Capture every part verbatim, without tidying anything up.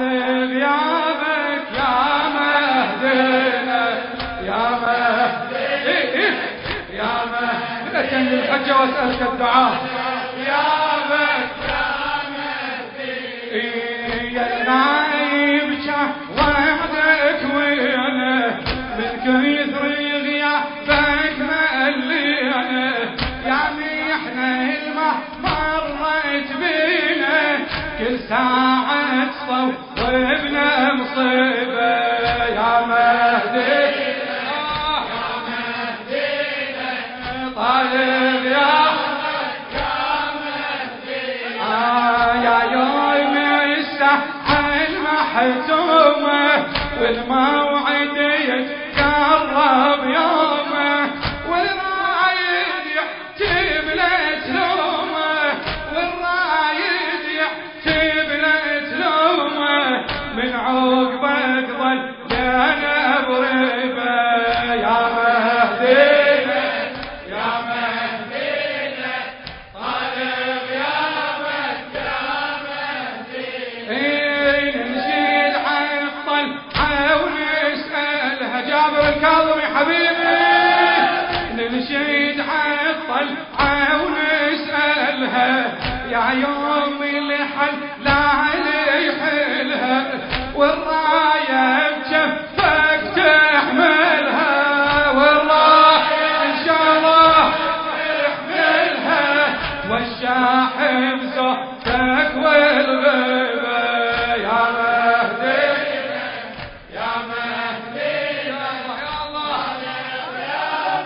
غيابك يا مهدينا يا مهدي يا مهدي أتم الحجة وأسألك الدعاء غيابك يا مهدي يا الغايب شاف وحدك وينه من كثر غيابك ملينا يا محنة الماء مرت بينا كل ساعة صوبنا مصيبة يا مهدينا يا مهدينا طالب يا مهدينا يا يوم الساعة المحتومة والموعد يتقرب يومه والرايد يحتب لتلومه والرايد يحتب لتلومه من عقبك ظل يا بريبه يا مهدينا يا مهدينا طالب يا مهدي نشيد عطل ونسألها جابر الكاظمي حبيبي نشيد عطل ونسألها يا يوم الحل لا يحلها والراية بجفك تحملها والراية إن شاء الله تحملها والشاحب زوجتك والغيبة يا مهدينا يا مهدينا يا الله يا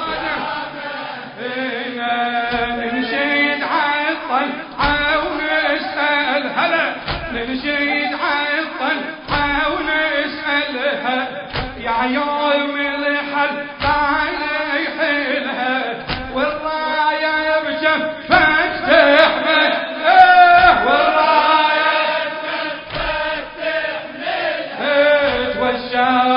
مهدينا نشيد عطل ونسأل هلا نشيد عطل ونسألها يا يوم الحل لا يحلها والراية بجفك تحمل والراية بجفك تحملها توشى